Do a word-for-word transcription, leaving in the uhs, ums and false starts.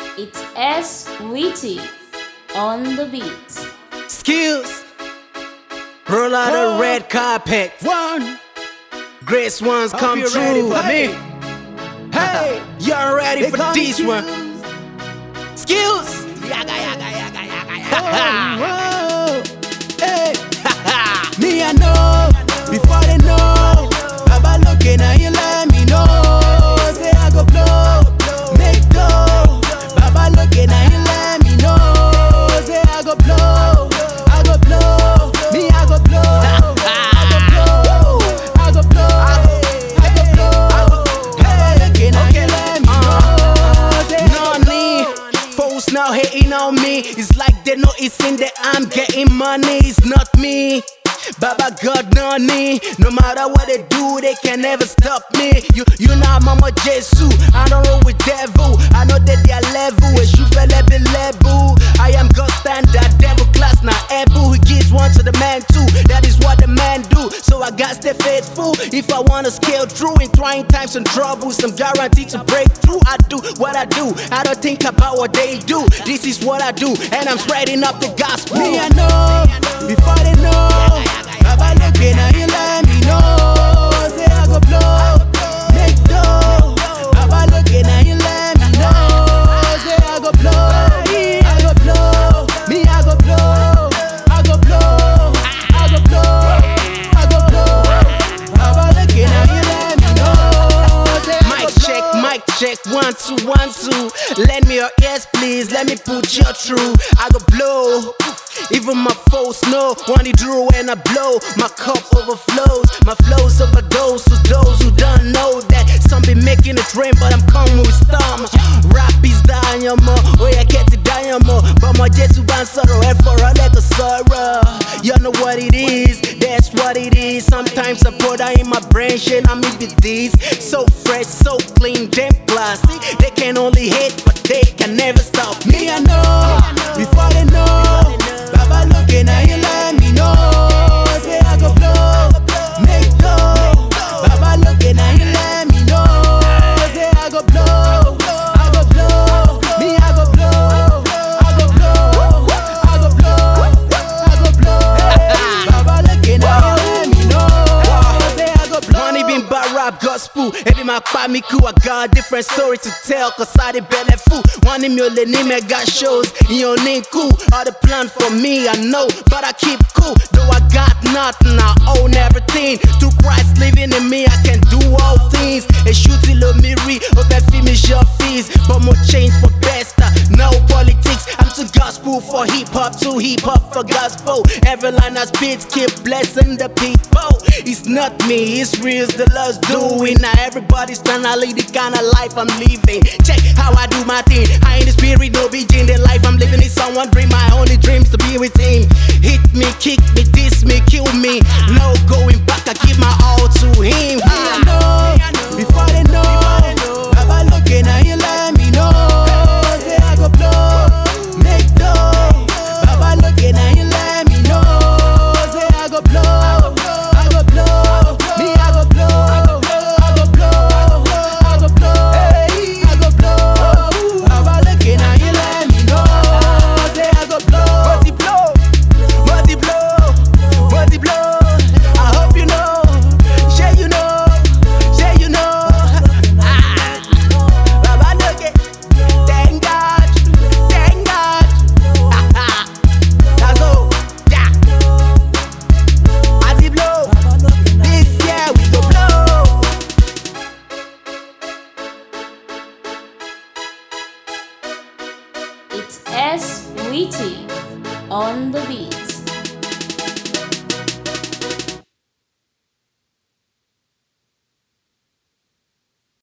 It's S Witty on the beat. Skills. Roll out Oh. a red carpet. One. Grace ones Hope come you're true. ready for Hey. me. Hey. You're ready Here for comes this you. one. Skills. Yaga, yaga, yaga, yaga, yaga. Whoa. Hey. Me I know before they know. Baba looking at you, let me know. Say I go blow, make dough. Baba looking at you, let me know. Say I go blow, I go blow. Me I go blow, I go blow, I go blow, I go blow. Baba looking at you, let me know. Say I No go need. blow. Folks now hating on me. It's like they know it's in that I'm getting money. It's not me. Baba God no need. No matter what they do, they can never stop me. You you know Mama Jesus. I don't roll with devil. I know that they are level. A shoe fella be level. I am God standard, devil class now able. He gives one to the man too. That is what the man do. So I got stay faithful. If I wanna scale through in trying times and troubles, I'm guaranteed to break through. I do what I do. I don't think about what they do. This is what I do, and I'm spreading up the gospel. Me I know before they know. Baba looking at you, let me know. Say I go blow, make dough. Baba looking at you, let me know. Say I go blow, I go blow. Me I go blow, I go blow, I go blow, I go blow. Baba looking at you, let me know. Say I Mic go check, blow. mic check, one, two, one, two. Lend me your ears, please. Let me put you through. I go blow. Even my foes know when they drew when I blow. My cup overflows, my flows overdose. To those who don't know that some be making it rain, but I'm coming with storm. Rap is dynamo, oh yeah, get it dynamo. But my Jesus ban sorrow, and for a little sorrow. You know what it is, that's what it is. Sometimes I put that in my brain, shit, I'm in with this. So fresh, so clean, damn classy. They can only hate, but they can never stop me. Me I know before they know. Baba looking at you, let me know. Say I go blow, make dough. Baba looking at you, let me know. Say I go blow, I go blow. Me I go blow, I go blow, I go blow, I go blow. Baba looking at you, let me know. Say I go blow. Money been bad rap gospel. Every my part me cool. I got a different story to tell. Cause I the belly fool. One in your name I got shows. In your name cool. All the plan for me I know. But I keep cool. Though I got nothing, I own everything. Through Christ living in me, I can do all things. A shooty lo miri. Over finish your fees. But more change for best. uh, No politics. I'm to gospel for hip hop. To hip hop for gospel. Every line I spit keep blessing the people. It's not me, it's real, it's the Lord's doing. Now everybody's trying to live the kind of life I'm living. Check how I do my thing. I ain't the spirit, no being the life I'm living is someone dream. My only dreams to be with him. Hit me, kick me, diss me, kill me. No going back, I give my all to him. Me I know before they know. Baba looking at you, let me know. Say I go blow, make dough. Baba looking at you, let me know. Say I go blow, I go blow. Me I go blow, I go blow, I go blow, I go blow. Baba looking at you, let me know. Say I go blow, body blow, body blow, body blow. I hope you know, share you know, share you know. Ah, Baba look it, thank God, thank God. That's all, yeah. Body blow, this year we go blow. It's S Witty on the beat.